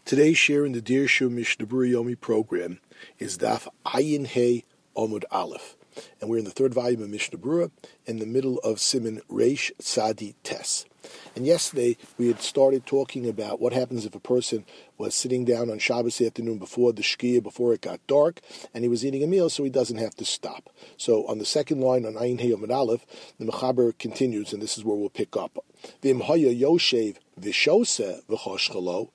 Today's share in the Dirshu Mishnah Berurah Yomi program is Daf Ayin Hey Amud Aleph, and we're in the third volume of Mishnah Berurah in the middle of Siman Reish Tzadi Tes. And yesterday we had started talking about what happens if a person was sitting down on Shabbos afternoon before the Shkia, before it got dark, and he was eating a meal, so he doesn't have to stop. So on the second line on Ayin Hey Amud Aleph, the Mechaber continues, and this is where we'll pick up. V'im haya yoshev v'shoseh v'choshchalo.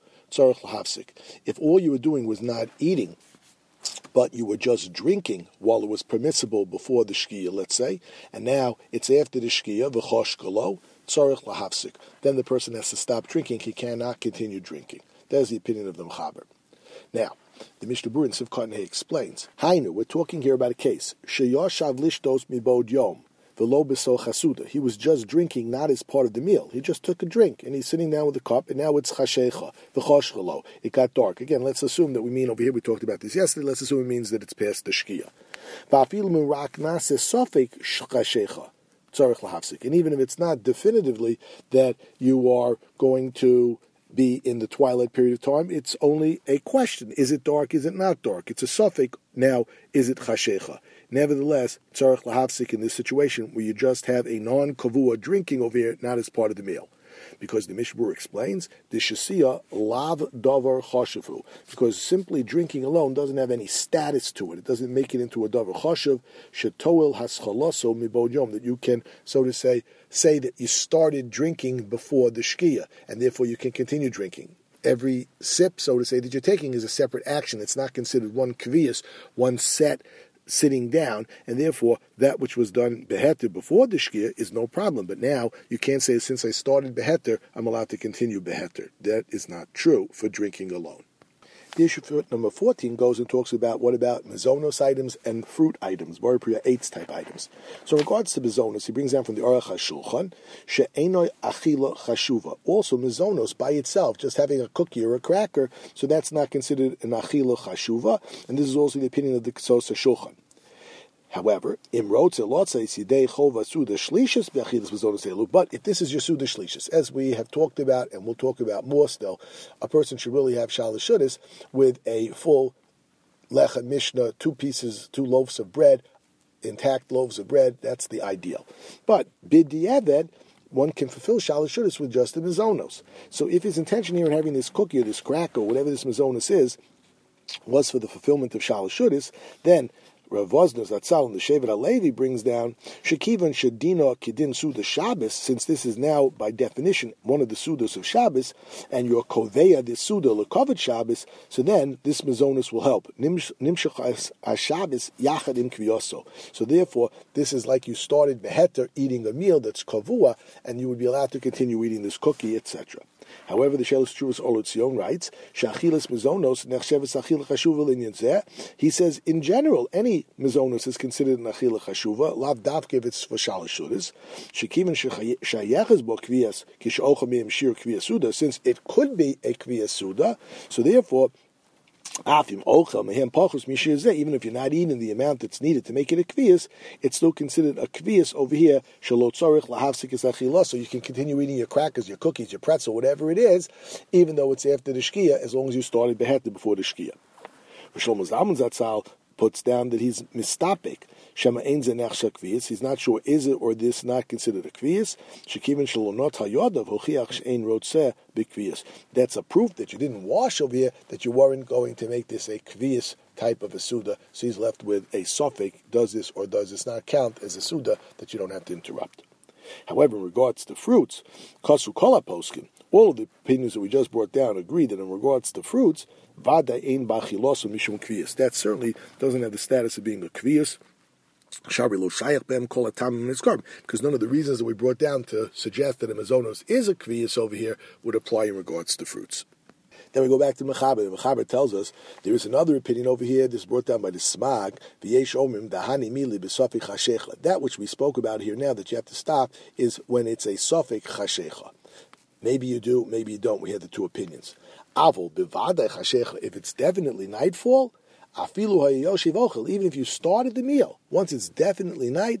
If all you were doing was not eating, but you were just drinking while it was permissible before the Shkia, let's say, and now it's after the Shkia, v'choshkalo, tzarich lahafsik, then the person has to stop drinking. He cannot continue drinking. That's the opinion of the Mechaber. Now, the Mishnah Berurah in Sivkot Hey explains, Hainu, we're talking here about a case, sheyoshav lishtos mibod yom, v'lo b'so chasuda. He was just drinking, not as part of the meal. He just took a drink, and he's sitting down with a cup, and now it's chashecha, v'choshchalo. It got dark. Again, let's assume that we mean over here, we talked about this yesterday, let's assume it means that it's past the shkia. V'afil min rak naseh sofek chashecha, tzarich lahafsik. And even if it's not definitively that you are going to be in the twilight period of time, it's only a question. Is it dark? Is it not dark? It's a suffix. Now, is it chashecha? Nevertheless, tzarich lahafsik in this situation where you just have a non-kavua drinking over here, not as part of the meal. Because the Mishnah Berurah explains, the shasiya lav davar chashavu. Because simply drinking alone doesn't have any status to it. It doesn't make it into a davar chashav. Shetoel haschalaso mibod yom. That you can, so to say that you started drinking before the shkia, and therefore you can continue drinking. Every sip, so to say, that you're taking is a separate action. It's not considered one kviyas, one set sitting down, and therefore that which was done beheter before the shkia is no problem. But now you can't say, since I started beheter, I'm allowed to continue beheter. That is not true for drinking alone. The issue for number 14 goes and talks about what about mazonos items and fruit items, Bar Priya 8 type items. So in regards to mazonos, he brings down from the Aruch HaShulchan, she'enoi achila chashuva. Also mazonos by itself, just having a cookie or a cracker, so that's not considered an achila chashuva, and this is also the opinion of the Kesos HaShulchan. However, but if this is your Suda Shlishis, as we have talked about, and we'll talk about more still, a person should really have Shalashudis with a full Lechem Mishnah, 2 loaves of bread, intact loaves of bread. That's the ideal. But B'diavad, one can fulfill Shalashudis with just the Mizonos. So if his intention here in having this cookie or this cracker, or whatever this Mizonos is, was for the fulfillment of Shalashudis, then Rav Vosner Zatzal in the Shevet HaLevi brings down Shekivan Shadina Kedin Suda Shabbos, since this is now by definition one of the Sudas of Shabbos, and your Koveya this Suda Lekovet Shabbos, so then this Mazonis will help. Nimshach HaShabbos Yachad Im Kviyoso. So therefore, this is like you started beheter eating a meal that's kavua, and you would be allowed to continue eating this cookie, etc. However, the Shelos Chuvas Or L'Tzion writes, "Shachilas mizonos nechsheves achila chashuva l'inyan zeh." He says, in general, any mizonos is considered an achila chashuva. Lav davke if it's for shalashudas. Shekiven shayeches bo kviyas kishocha miyim shir kviyas suda. Since it could be a kviyas suda, so therefore, even if you're not eating the amount that's needed to make it a kviyas, it's still considered a kviyas over here. So you can continue eating your crackers, your cookies, your pretzel, whatever it is, even though it's after the shkia, as long as you started beheter before the shkia. Shlomo Zalman Zatzal puts down that he's mistapik. Shema ein ze nechsha kviyas. He's not sure, is it or this not considered a kviyas? Shekiven shalonot hayodav hochiach she'ein rotzeh b'kviyas. That's a proof that you didn't wash over here, that you weren't going to make this a kviyas type of a suda. So he's left with a suffix, does this or does this not count as a suda that you don't have to interrupt. However, in regards to fruits, kasu kola poskin, all of the opinions that we just brought down agree that in regards to fruits, vada ein bachilosu mishum kviyas. That certainly doesn't have the status of being a kviyas. Because none of the reasons that we brought down to suggest that a mazonos is a kviyas over here would apply in regards to fruits. Then we go back to Mechaber. The Mechaber tells us there is another opinion over here. This is brought down by the Smag. That which we spoke about here now that you have to stop is when it's a suffix chashecha. Maybe you do, maybe you don't. We had the 2 opinions. Avol bivadai chashecha. If it's definitely nightfall, afilu hayoshiv ochel. Even if you started the meal, once it's definitely night,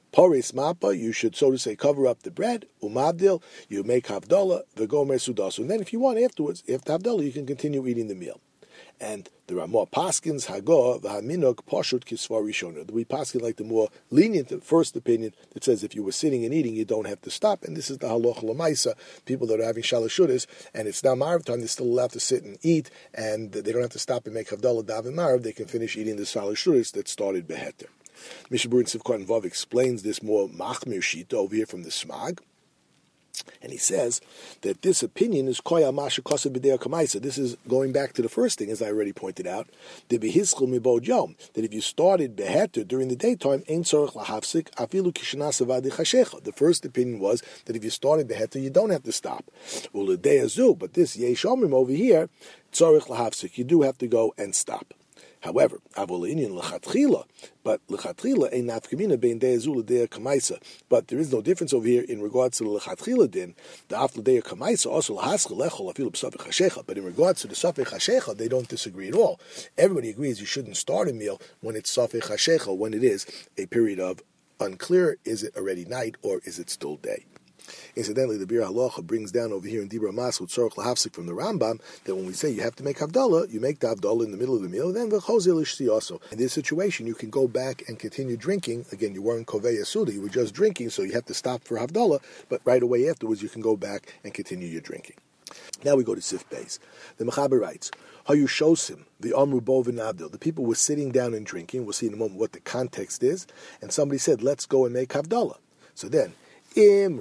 Poris mapa, you should, so to say, cover up the bread. Umabdil, you make havdalah, v'gomer sudasu. And then if you want afterwards, after havdalah, you can continue eating the meal. And there are more paskins, hagor, v'haminok, poshut, kisvar rishona. We paskin like the more lenient first opinion that says if you were sitting and eating, you don't have to stop. And this is the halacha l'maisa. People that are having shalashudas, and it's now marav time, they're still allowed to sit and eat, and they don't have to stop and make havdalah, daven marav. They can finish eating the shalashudas that started beheter. Mishnah Berurah in Sivkot and Vav explains this more machmir shita over here from the Smag. And he says that this opinion is koya masha kosa b'dei kamaisa. This is going back to the first thing, as I already pointed out, the behischel mibod yom, that if you started beheter during the daytime, ein tzorich lahafsik afilu kishanas avadi chashecha. The first opinion was that if you started beheter, you don't have to stop. Uledei azu, but this yesh omrim over here, tzorich lahafsik, you do have to go and stop. However, but lechatchila ain't nafkamina bein de'ezul de'er kamaisa. But there is no difference over here in regards to the lechatchila din. The after de'er kamaisa also lahaschel lechol afilu b'safek hashecha. But in regards to the safek hashecha, they don't disagree at all. Everybody agrees you shouldn't start a meal when it's safek hashecha, when it is a period of unclear. Is it already night or is it still day? Incidentally, the Bir Halacha brings down over here in Dibra Mas with Tzorich Lahafsik from the Rambam that when we say you have to make Havdalah, you make the Havdalah in the middle of the meal, and then V'chozil Ishti also. In this situation, you can go back and continue drinking. Again, you weren't Kovei Yasuda, you were just drinking, so you have to stop for Havdalah, but right away afterwards you can go back and continue your drinking. Now we go to Sif Beis. The Mechaber writes, Hayu Shosim, the Amru Bo v'Navdil. The people were sitting down and drinking. We'll see in a moment what the context is. And somebody said, let's go and make Havdalah. So then, if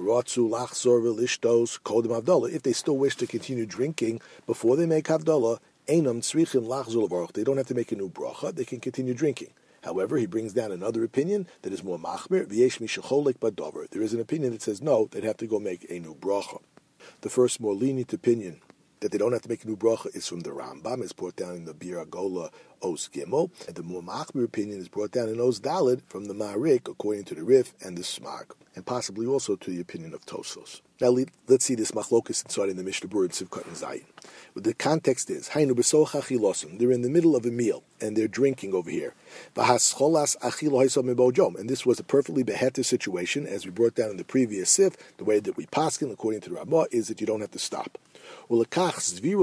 they still wish to continue drinking before they make Havdalah, they don't have to make a new bracha, they can continue drinking. However, he brings down another opinion that is more machmir. There is an opinion that says no, they'd have to go make a new bracha. The first more lenient opinion that they don't have to make a new bracha is from the Rambam. It's brought down in the Bir Agola Os Gimel. And the more machmir opinion is brought down in Os Daled from the Ma'arik, according to the Rif and the Smag, and possibly also to the opinion of Tosos. Now let's see this machlokus inside in the Mishnah Berurah Sivkot and Zayin. The context is Hainu b'socha achilosim. They're in the middle of a meal and they're drinking over here. V'hascholas achilo haisam mebojom. And this was a perfectly beheter situation, as we brought down in the previous sif. The way that we paskin, according to the Ramah, is that you don't have to stop. Going according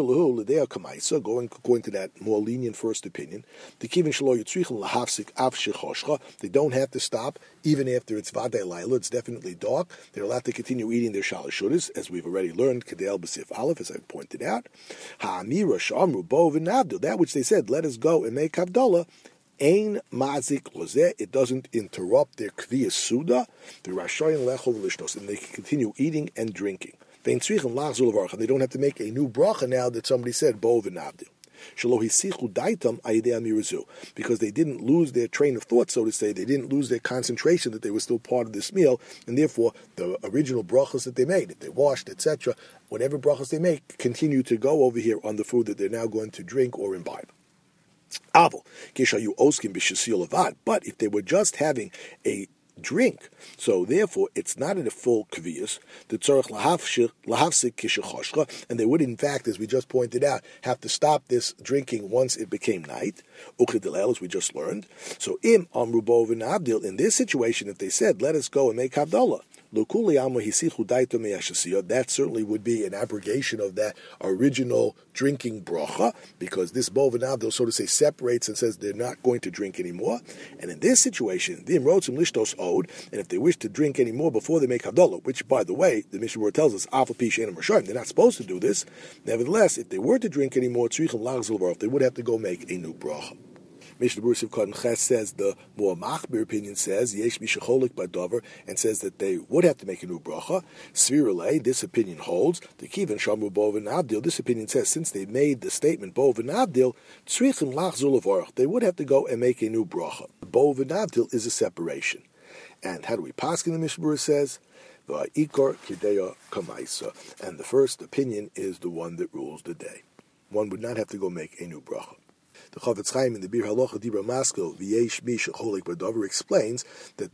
to that more lenient first opinion, they don't have to stop even after it's vadei laila. It's definitely dark. They're allowed to continue eating their shalashudas, as we've already learned. Kedel b'sif aleph, as I pointed out. That which they said, let us go and make havdalah. Ein mazik lozeh. It doesn't interrupt their kviyas suda. The rashoyin lechol v'lishnos, and they can continue eating and drinking. And they don't have to make a new bracha now that somebody said bo v'navdil. Because they didn't lose their train of thought, so to say. They didn't lose their concentration that they were still part of this meal, and therefore the original brachas that they made, if they washed, etc., whatever brachas they make, continue to go over here on the food that they're now going to drink or imbibe. But if they were just having a drink, so therefore it's not in a full kviyas, the tzorich lahavsik kishechoshcha, and they would in fact, as we just pointed out, have to stop this drinking once it became night, uchidilel, as we just learned. So im amru bo v'navdil, in this situation, if they said, let us go and make havdalah, that certainly would be an abrogation of that original drinking bracha, because this bo v'navdil, so to say, separates and says they're not going to drink anymore. And in this situation, the imrotzim lishtos od, and if they wish to drink anymore before they make havdalah, which, by the way, the Mishnah Berurah tells us, afal pi she'enam rashayim, they're not supposed to do this. Nevertheless, if they were to drink anymore, tzrichim lachzul varach, they would have to go make a new bracha. Mishnah Berurah Sivkot and Ches says, the more machmir opinion says, yesh mishacholik b'davar, and says that they would have to make a new bracha. Svirulei, this opinion holds. The kivan shamru bo v'navdil, this opinion says, since they made the statement bo v'navdil, tzrichim lachzul avarach, they would have to go and make a new bracha. Bo v'navdil is a separation. And how do we paskin? The Mishnah Berurah says, v'ikor kideya kamaisa, and the first opinion is the one that rules the day. One would not have to go make a new bracha. The Chavetz Chaim in the Bir Halacha Dibra Maskil V'yesh Mi Shecholik B'Davar explains that this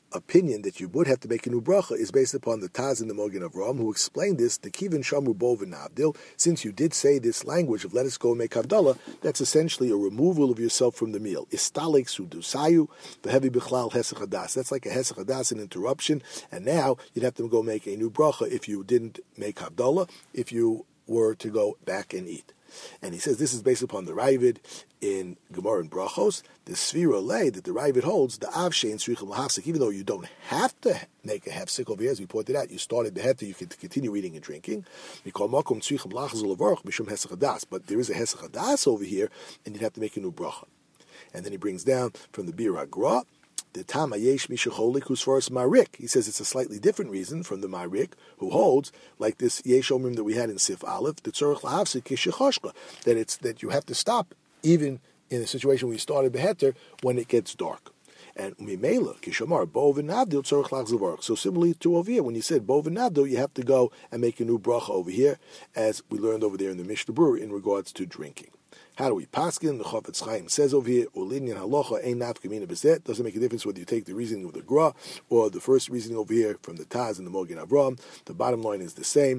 opinion that you would have to make a new bracha is based upon the Taz and the Mogen Avraham, who explained this, the Kivin Shamu Bo v'Navdil. Since you did say this language of let us go and make Havdalah, that's essentially a removal of yourself from the meal. Istalek sudusayu, the heavy bichlal hesach hadas. That's like a hesach hadas, an interruption, and now you'd have to go make a new bracha if you didn't make Havdalah, if you were to go back and eat. And he says this is based upon the Ravid in Gemara and Brachos, the Sfira lay that the Ravid holds the Avshein Srichim Lahafsik, even though you don't have to make a hefsik over here, as we pointed out, you started the heter, you can continue eating and drinking. We call Makom Tzrichim Lachaz Levarach Mishum Hesach Hadas, but there is a Hesach Hadas over here, and you'd have to make a new bracha. And then he brings down from the Bir Agra, the Tama Yesh Mishacholik, who's first Marik. He says it's a slightly different reason from the Marik, who holds, like this Yesh Omrim that we had in Sif Aleph, the Tzorach Lahavsik Kishechoshka, that you have to stop even in a situation where you started Beheter when it gets dark. And Mimela, Kishamar, Bo v'Navdil, Tzorach Lachzavarach. So similarly to over here, when you said Bo v'Navdil, you have to go and make a new bracha over here, as we learned over there in the Mishnah Berurah in regards to drinking. How do we paskin? The Chofetz Chaim says over here, Ulinyan halacha ein nafkamina bezet. Doesn't make a difference whether you take the reasoning of the Gra or the first reasoning over here from the Taz and the Mogen Avraham. The bottom line is the same.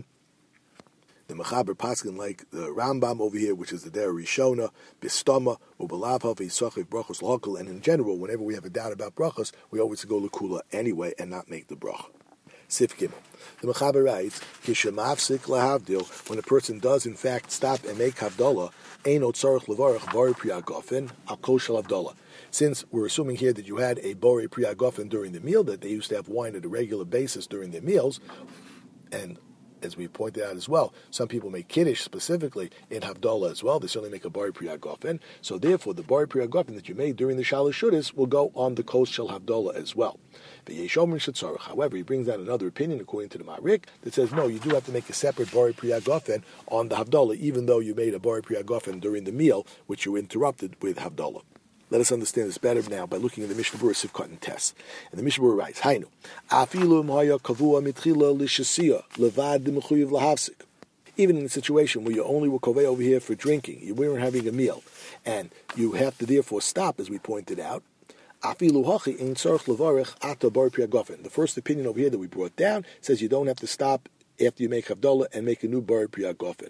The Mechaber paskin like the Rambam over here, which is the Der Rishona, Bistama, Ubalabhav, Yisachiv, Brachos, Lahakal, and in general, whenever we have a doubt about brachos, we always go Lakula anyway and not make the bracha. Sif Gimel. The Mechaber writes, Kishamafsik lahavdil, when a person does in fact stop and make Havdalah, Eino tzarech levarach bari priyagofen, al kol shel Havdalah. Since we're assuming here that you had a bari priyagofen during the meal, that they used to have wine at a regular basis during their meals, and as we pointed out as well, some people make Kiddush specifically in Havdalah as well. They certainly make a Bari Priyagofen. So therefore, the Bari Priyagofen that you made during the Shalosh Shudas will go on the Kos Shel Havdalah as well. However, he brings out another opinion according to the Marik that says, no, you do have to make a separate Bari Priyagofen on the Havdalah, even though you made a Bari Priyagofen during the meal, which you interrupted with Havdalah. Let us understand this better now by looking at the Mishnah Berurah Sivkot and Tes. And the Mishnah Berurah writes, Hainu, afilu imhaya kavua mitchila lishasiya levad demechuyev lahavsik. Even in a situation where you only were kovei over here for drinking, you weren't having a meal, and you have to therefore stop, as we pointed out, afilu hachi ein tzarech levarech ata bar priyagofen. The first opinion over here that we brought down says you don't have to stop after you make Havdalah and make a new Bari Priyagofen.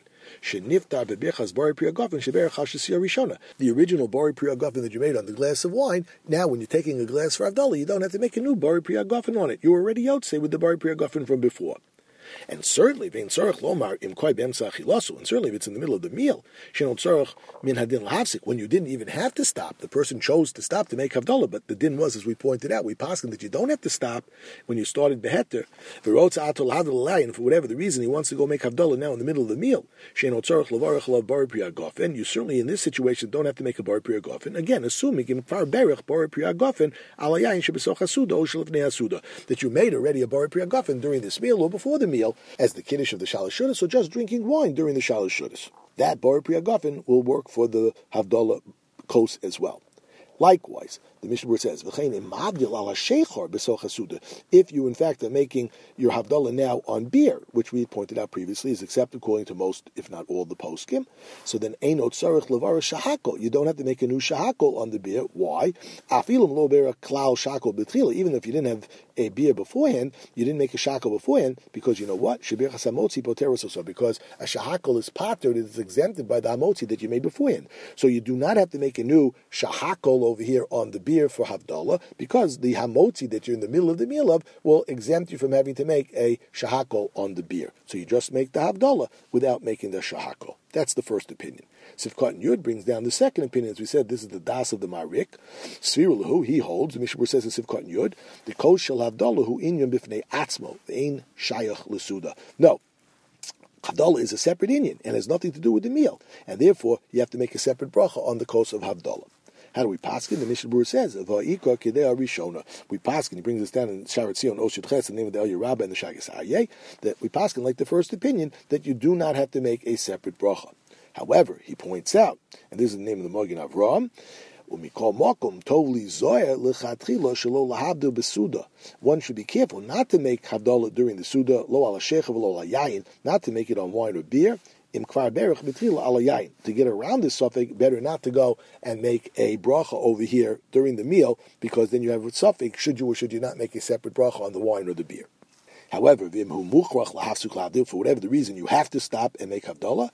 The original Bari Priyagofen that you made on the glass of wine, now when you're taking a glass for Havdalah, you don't have to make a new Bari Priyagofen on it. You're already Yotzei with the Bari Priyagofen from before. And certainly, and certainly if it's in the middle of the meal, when you didn't even have to stop, the person chose to stop to make Havdalah, but the din was, as we pointed out, we paskin that you don't have to stop when you started Beheter, and for whatever the reason he wants to go make Havdalah now in the middle of the meal, and you certainly in this situation don't have to make a Bar Priyagofen, again, assuming that you made already a Bar Priyagofen during this meal or before the meal, as the Kiddush of the Shalosh Shudas, or just drinking wine during the Shalosh Shudas. That Bar Priyagofen will work for the Havdalah Kos as well. Likewise, the Mishnah Berurah says, if you in fact are making your Havdalah now on beer, which we pointed out previously is accepted according to most, if not all, the poskim, so then Einot Tzarech Levar Shahakol. You don't have to make a new Shahakol on the beer. Why? Even if you didn't have a beer beforehand, you didn't make a Shahakol beforehand, because you know what? Because a Shahakol is pater, it is exempted by the Hamotzi that you made beforehand. So you do not have to make a new Shahakol over here on the beer for Havdalah, because the Hamotzi that you're in the middle of the meal of will exempt you from having to make a Shahakol on the beer. So you just make the Havdalah without making the Shahakol. That's the first opinion. Sivkot and Yud brings down the second opinion. As we said, this is the Das of the Marik. Svirulahu, he holds, the Mishnah Berurah says in Sivkot and Yud, the Kos Shel Havdalah hu inyan bifnei atzmo, ein shayach l'suda. No. Havdalah is a separate inyan and has nothing to do with the meal. And therefore, you have to make a separate bracha on the Kos of Havdalah. How do we paskin? The Mishnah Berurah says, "Va'ikar kidei Rishona." We paskin. He brings us down in Sharat Zion Oshut Ches, the name of the El Yerabah and the Shagas Aryeh, that we paskin like the first opinion that you do not have to make a separate bracha. However, he points out, and this is the name of the Mogen Avraham, one should be careful not to make Havdalah during the Suda, lo ala shecha v'lo ala yayin, not to make it on wine or beer, To get around this suffix, better not to go and make a bracha over here during the meal, because then you have a suffix, should you or should you not make a separate bracha on the wine or the beer. However, for whatever the reason, you have to stop and make Havdalah.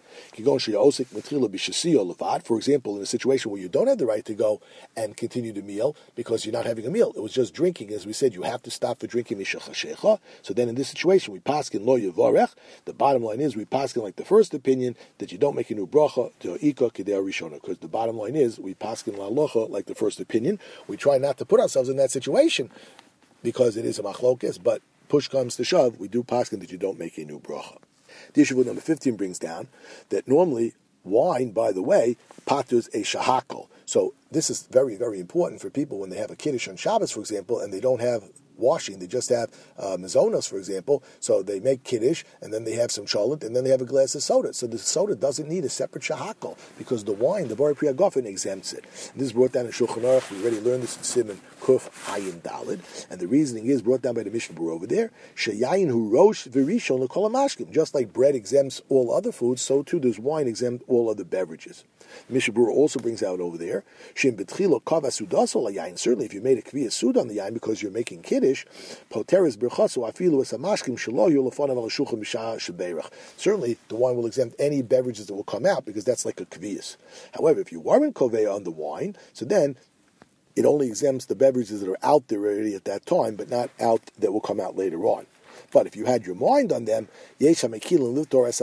For example, in a situation where you don't have the right to go and continue the meal because you're not having a meal, it was just drinking. As we said, you have to stop for drinking. So then in this situation, we paskin lo yevarech. The bottom line is we paskin like the first opinion that you don't make a new bracha to ika kidei rishona, because the bottom line is we paskin la locha like the first opinion. We try not to put ourselves in that situation because it is a machlokes, but push comes to shove, we do paskin that you don't make a new bracha. The issue with number 15 brings down that normally wine, by the way, paters a shahakal. So this is very, very important for people when they have a kiddush on Shabbos, for example, and they don't have washing. They just have mazonos, for example. So they make kiddush, and then they have some cholent, and then they have a glass of soda. So the soda doesn't need a separate shahakal, because the wine, the Bari Priya Gofen, exempts it. And this is brought down in Shulchan Aruch. We already learned this in Siman Kuf Ayin Dalid. And the reasoning is brought down by the Mishnah Berurah over there. Sheyayin hu rosh v'rishon l'kol hamashkim. Just like bread exempts all other foods, so too does wine exempt all other beverages. The Mishnah Berurah also brings out over there, Shem betchilo kav asudasol hayayin. Certainly, if you made a kviyas sud on the yayin because you're making kiddush, poteres berchaso afilu es hamashkim shelo yu lefanav al shulchan b'shah shebeirach. Certainly, the wine will exempt any beverages that will come out because that's like a kviyas. However, if you weren't koveya on the wine, so then it only exempts the beverages that are out there already at that time, but not out that will come out later on. But if you had your mind on them, there is an opinion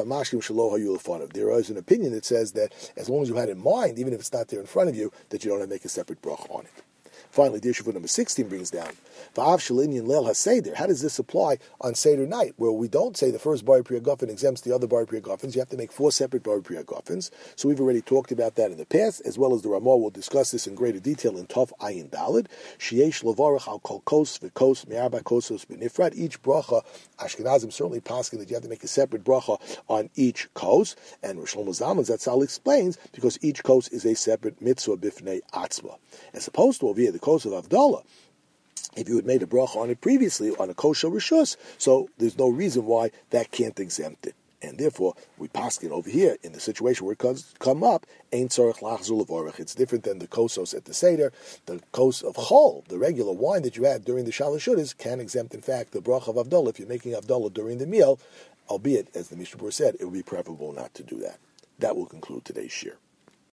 that says that as long as you had in mind, even if it's not there in front of you, that you don't have to make a separate bracha on it. Finally, the issue for number 16 brings down, how does this apply on Seder night, where we don't say the first Bari Priya Gofen exempts the other Bari Priya Gofens? You have to make 4 separate Bari Priya Gofens. So we've already talked about that in the past, as well as the Ramah will discuss this in greater detail in Tov Ayin Dalid. Sheyesh levarach al kol kos v'kos me'arba kosos b'nifrat. Each bracha, Ashkenazim certainly paskin that you have to make a separate bracha on each kos, and Rosh Shlomo Zalman Zatzal explains because each kos is a separate mitzvah bifnei atzma, as opposed to over here the kos of Havdalah. If you had made a bracha on it previously on a kosher rishus, so there's no reason why that can't exempt it. And therefore, we paskin over here in the situation where it comes come up, ein tzorich lachzul levorach. It's different than the kosos at the Seder. The kos of chol, the regular wine that you have during the shalashudas, can exempt, in fact, the bracha of Havdalah if you're making Havdalah during the meal, albeit, as the Mishnah Berurah said, it would be preferable not to do that. That will conclude today's shir.